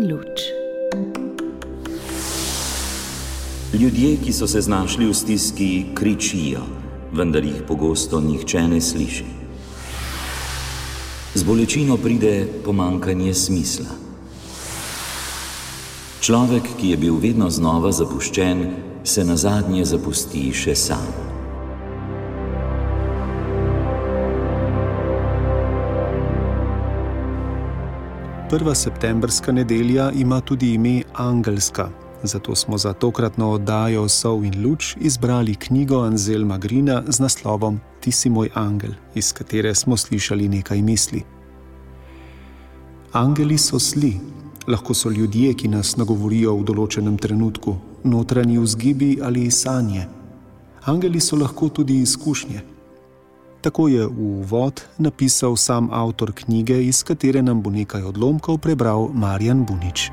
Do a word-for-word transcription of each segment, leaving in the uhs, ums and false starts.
luč. Ljudje, ki so se znašli v stiski, kričijo, vendar jih pogosto nihče ne sliši. Z bolečino pride pomanjkanje smisla. Človek, ki je bil vedno znova zapuščen, se nazadnje zapusti še sam. Prva septembrska nedelja ima tudi ime Angelska, zato smo za tokratno oddajo Sol in luč izbrali knjigo Anselma Greena z naslovom Ti si moj angel, iz katere smo slišali nekaj misli. Angeli so sli, lahko so ljudje, ki nas nagovorijo v določenem trenutku, notranji vzgibi ali sanje. Angeli so lahko tudi izkušnje. Tako je v uvod napisal sam avtor knjige, iz katere nam bo nekaj odlomkov prebral Marjan Bunič.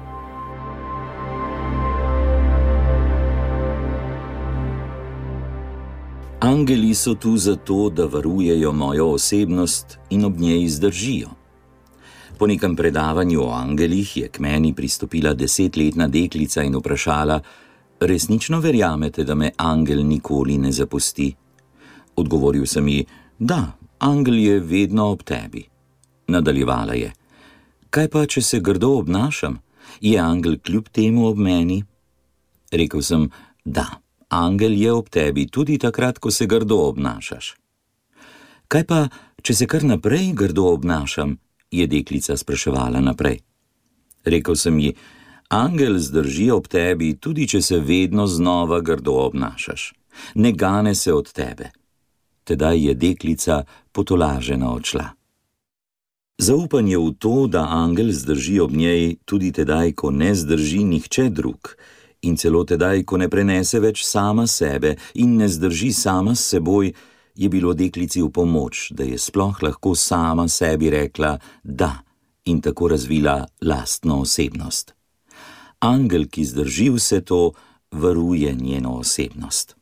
Angeli so tu zato, da varujejo mojo osebnost in ob njej zdržijo. Po nekem predavanju o angelih je k meni pristopila desetletna deklica in vprašala: resnično verjamete, da me angel nikoli ne zapusti? Odgovoril sem ji: da, angel je vedno ob tebi. Nadaljevala je: kaj pa, če se grdo obnašam? Je angel kljub temu ob meni? Rekel sem: da, angel je ob tebi tudi takrat, ko se grdo obnašaš. Kaj pa, če se kar naprej grdo obnašam? Je deklica spraševala naprej. Rekel sem ji: angel zdrži ob tebi tudi, če se vedno znova grdo obnašaš. Ne gane se od tebe. Tedaj je deklica potolažena odšla. Zaupanje v to, da angel zdrži ob njej tudi tedaj, ko ne zdrži nihče drug, in celo tedaj, ko ne prenese več sama sebe in ne zdrži sama s seboj, je bilo deklici v pomoč, da je sploh lahko sama sebi rekla da in tako razvila lastno osebnost. Angel, ki zdrži vse to, varuje njeno osebnost.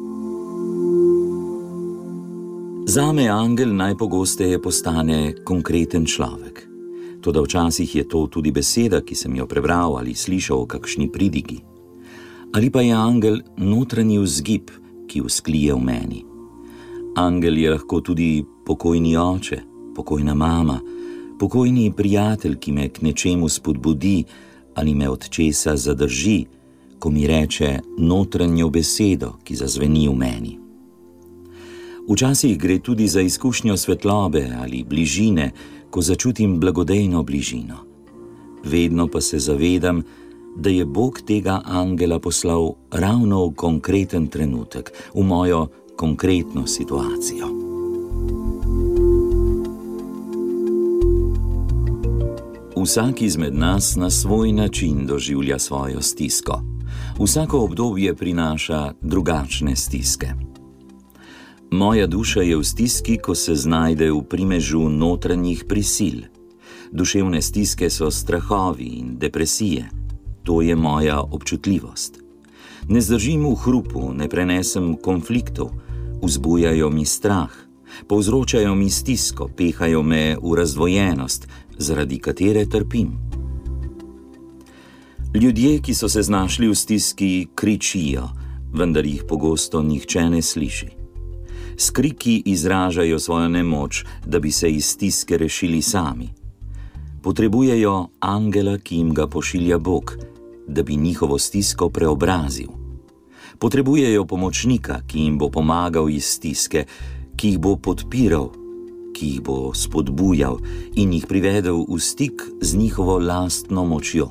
Zame angel najpogosteje postane konkreten človek. Toda včasih je to tudi beseda, ki sem jo prebral ali slišal o kakšni pridigi. Ali pa je angel notranji vzgib, ki vzklije v meni. Angel je lahko tudi pokojni oče, pokojna mama, pokojni prijatelj, ki me k nečemu spodbudi ali me od česa zadrži, ko mi reče notranjo besedo, ki zazveni v meni. Včasih gre tudi za izkušnjo svetlobe ali bližine, ko začutim blagodejno bližino. Vedno pa se zavedam, da je Bog tega angela poslal ravno v konkreten trenutek, v mojo konkretno situacijo. Vsak izmed nas na svoj način doživlja svojo stisko. Vsako obdobje prinaša drugačne stiske. Moja duša je v stiski, ko se znajde v primežu notranjih prisil. Duševne stiske so strahovi in depresije. To je moja občutljivost. Ne zdržim v hrupu, ne prenesem konfliktov, vzbujajo mi strah, povzročajo mi stisko, pehajo me v razdvojenost, zaradi katere trpim. Ljudje, ki so se znašli v stiski, kričijo, vendar jih pogosto nihče ne sliši. S kriki izražajo svojo nemoč, da bi se iz stiske rešili sami. Potrebujejo angela, ki jim ga pošilja Bog, da bi njihovo stisko preobrazil. Potrebujejo pomočnika, ki jim bo pomagal iz stiske, ki jih bo podpiral, ki jih bo spodbujal in jih privedel v stik z njihovo lastno močjo.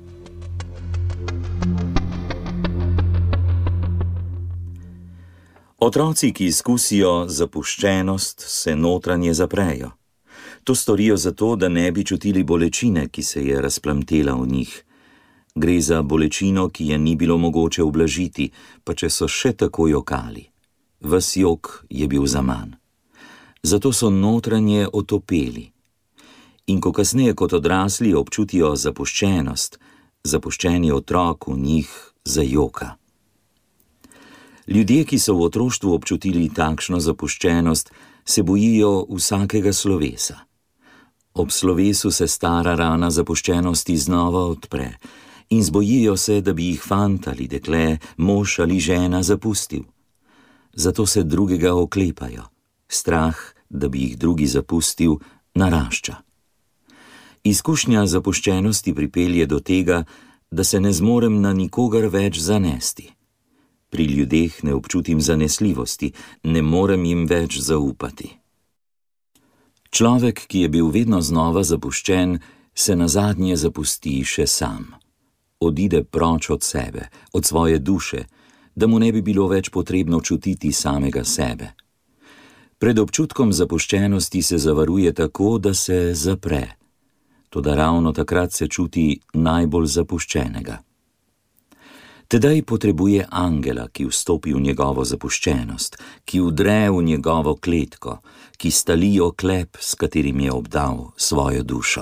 Otroci, ki izkusijo zapuščenost, se notranje zaprejo. To storijo zato, da ne bi čutili bolečine, ki se je razplamtela v njih. Gre za bolečino, ki je ni bilo mogoče ublažiti, pa če so še tako jokali. Ves jok je bil zaman. Zato so notranje otopeli. In ko kasneje kot odrasli občutijo zapuščenost, zapuščeni otrok v njih zajoka. Ljudje, ki so v otroštvu občutili takšno zapuščenost, se bojijo vsakega slovesa. Ob slovesu se stara rana zapuščenosti znova odpre in zbojijo se, da bi jih fant ali dekle, mož ali žena zapustil. Zato se drugega oklepajo. Strah, da bi jih drugi zapustil, narašča. Izkušnja zapuščenosti pripelje do tega, da se ne zmorem na nikogar več zanesti. Pri ljudeh ne občutim zanesljivosti, ne morem jim več zaupati. Človek, ki je bil vedno znova zapuščen, se nazadnje zapusti še sam. Odide proč od sebe, od svoje duše, da mu ne bi bilo več potrebno čutiti samega sebe. Pred občutkom zapuščenosti se zavaruje tako, da se zapre. Toda ravno takrat se čuti najbolj zapuščenega. Tedaj potrebuje angela, ki vstopi v njegovo zapuščenost, ki vdre v njegovo kletko, ki stali oklep, s katerim je obdal svojo dušo.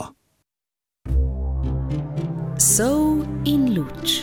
Sol in luč.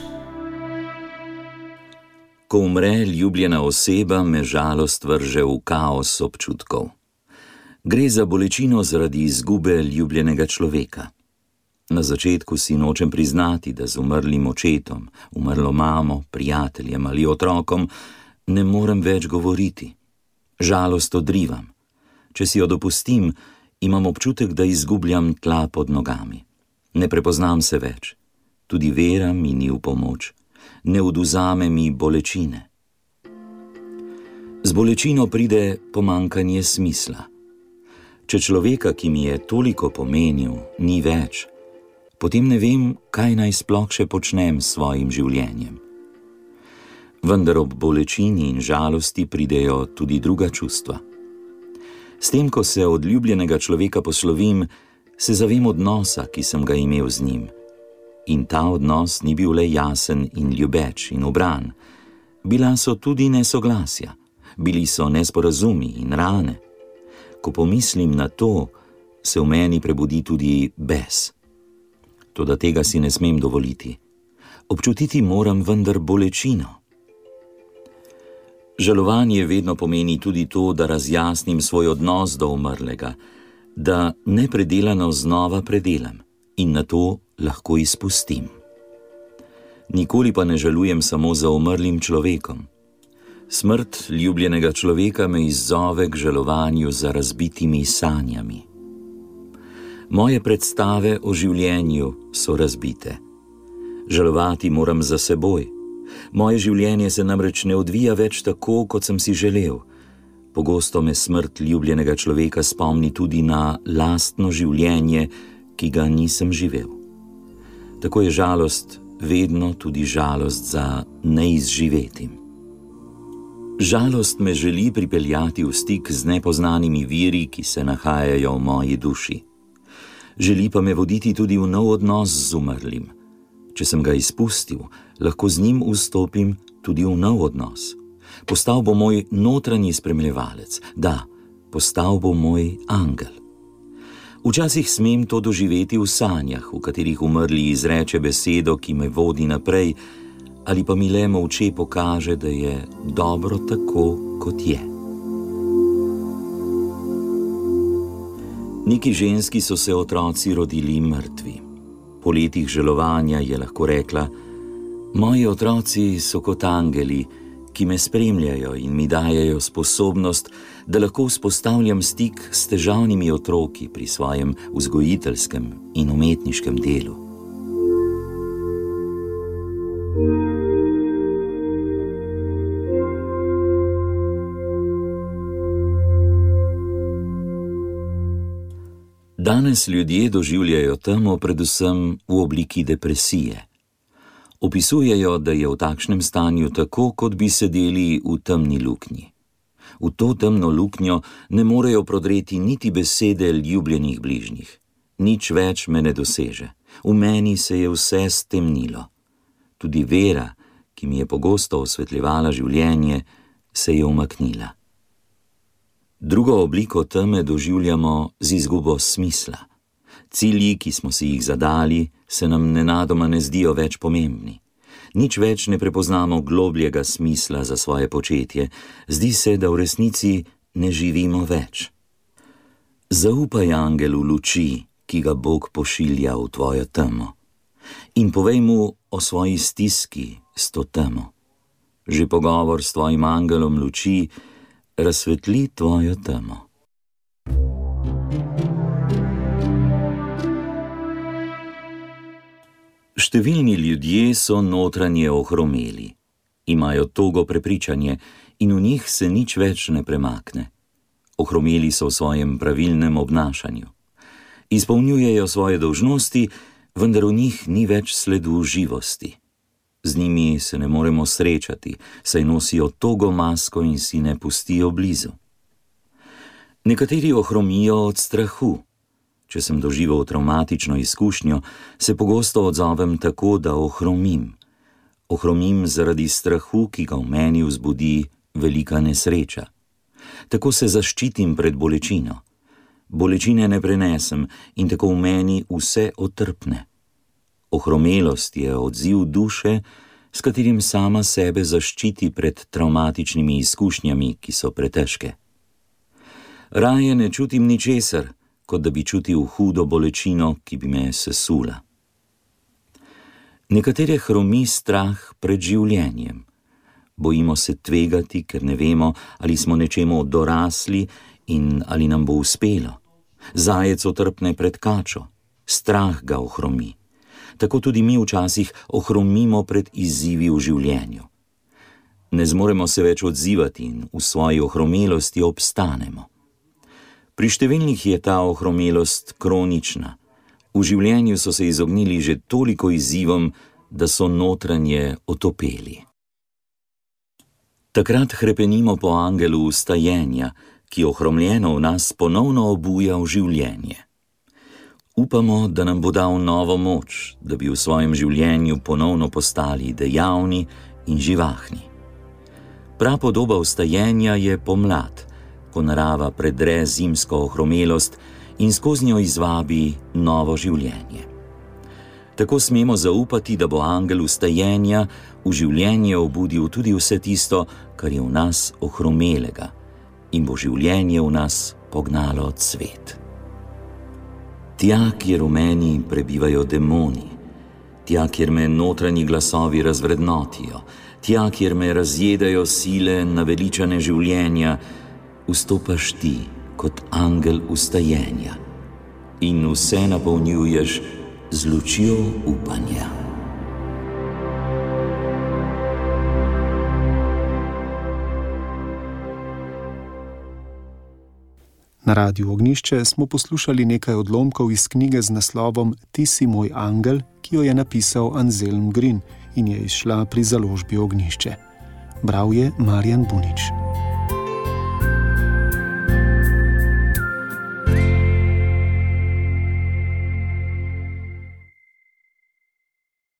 Ko umre ljubljena oseba, me žalost vrže v kaos občutkov. Gre za bolečino zaradi izgube ljubljenega človeka. Na začetku si nočem priznati, da z umrlim očetom, umrlo mamo, prijateljem ali otrokom ne morem več govoriti. Žalost odrivam. Če si jo dopustim, imam občutek, da izgubljam tla pod nogami. Ne prepoznam se več. Tudi vera mi ni v pomoč. Ne odvzame mi bolečine. Z bolečino pride pomanjkanje smisla. Če človeka, ki mi je toliko pomenil, ni več, potem ne vem, kaj naj sploh še počnem s svojim življenjem. Vendar ob bolečini in žalosti pridejo tudi druga čustva. S tem, ko se od ljubljenega človeka poslovim, se zavem odnosa, ki sem ga imel z njim. In ta odnos ni bil le jasen in ljubeč in ubran. Bila so tudi nesoglasja, bili so nesporazumi in rane. Ko pomislim na to, se v meni prebudi tudi bes. Toda tega si ne smem dovoliti. Občutiti moram vendar bolečino. Žalovanje vedno pomeni tudi to, da razjasnim svoj odnos do umrlega, da nepredelano znova predelam in na to lahko izpustim. Nikoli pa ne žalujem samo za umrlim človekom. Smrt ljubljenega človeka me izzove k žalovanju za razbitimi sanjami. Moje predstave o življenju so razbite. Žalovati moram za seboj. Moje življenje se namreč ne odvija več tako, kot sem si želel. Pogosto me smrt ljubljenega človeka spomni tudi na lastno življenje, ki ga nisem živel. Tako je žalost vedno tudi žalost za neizživetim. Žalost me želi pripeljati v stik z nepoznanimi viri, ki se nahajajo v moji duši. Želi pa me voditi tudi v nov odnos z umrlim. Če sem ga izpustil, lahko z njim vstopim tudi v nov odnos. Postal bo moj notranji spremljevalec, da, postal bo moj angel. Včasih smem to doživeti v sanjah, v katerih umrli izreče besedo, ki me vodi naprej, ali pa mi le molče pokaže, da je dobro tako, kot je. Neki ženski so se otroci rodili mrtvi. Po letih žalovanja je lahko rekla: moji otroci so kot angeli, ki me spremljajo in mi dajejo sposobnost, da lahko vzpostavljam stik s težavnimi otroki pri svojem vzgojiteljskem in umetniškem delu. Danes ljudje doživljajo temo predvsem v obliki depresije. Opisujejo, da je v takšnem stanju tako, kot bi sedeli v temni luknji. V to temno luknjo ne morejo prodreti niti besede ljubljenih bližnjih. Nič več me ne doseže. V meni se je vse stemnilo. Tudi vera, ki mi je pogosto osvetljevala življenje, se je umaknila. Drugo obliko teme doživljamo z izgubo smisla. Cilji, ki smo si jih zadali, se nam nenadoma ne zdijo več pomembni. Nič več ne prepoznamo globljega smisla za svoje početje. Zdi se, da v resnici ne živimo več. Zaupaj angelu luči, ki ga Bog pošilja v tvojo temo, in povej mu o svoji stiski s to temo. Že pogovor s tvojim angelom luči razsvetli tvojo temo. Številni ljudje so notranje ohromeli, imajo togo prepričanje in v njih se nič več ne premakne. Ohromeli so v svojem pravilnem obnašanju. Izpolnjujejo svoje dolžnosti, vendar v njih ni več sledu živosti. Z njimi se ne moremo srečati, saj nosijo togo masko in si ne pustijo blizu. Nekateri ohromijo od strahu. Če sem doživel travmatično izkušnjo, se pogosto odzovem tako, da ohromim. Ohromim zaradi strahu, ki ga v meni vzbudi velika nesreča. Tako se zaščitim pred bolečino. Bolečine ne prenesem in tako v meni vse otrpne. Ohromelost je odziv duše, s katerim sama sebe zaščiti pred travmatičnimi izkušnjami, ki so pretežke. Raje ne čutim ničesar, kot da bi čutil hudo bolečino, ki bi me sesula. Nekatere hromi strah pred življenjem. Bojimo se tvegati, ker ne vemo, ali smo nečemu dorasli in ali nam bo uspelo. Zajec otrpne pred kačo, strah ga ohromi. Tako tudi mi včasih ohromimo pred izzivi v življenju. Ne zmoremo se več odzivati in v svoji ohromelosti obstanemo. Pri številnih je ta ohromelost kronična. V življenju so se izognili že toliko izzivom, da so notranje otopeli. Takrat hrepenimo po angelu vstajenja, ki ohromljeno v nas ponovno obuja v življenje. Upamo, da nam bo dal novo moč, da bi v svojem življenju ponovno postali dejavni in živahni. Prapodoba vstajenja je pomlad, ko narava predre zimsko ohromelost in skozi njo izvabi novo življenje. Tako smemo zaupati, da bo angel vstajenja v življenje obudil tudi vse tisto, kar je v nas ohromelega, in bo življenje v nas pognalo cvet. Tja, kjer v meni prebivajo demoni, tja, kjer me notranji glasovi razvrednotijo, tja, kjer me razjedajo sile naveličane življenja, vstopaš ti kot angel vstajenja in vse napolnjuješ z lučjo upanja. Na Radiu Ognjišče smo poslušali nekaj odlomkov iz knjige z naslovom Ti si moj angel, ki jo je napisal Anselm Green in je izšla pri založbi Ognjišče. Bral je Marjan Bunič.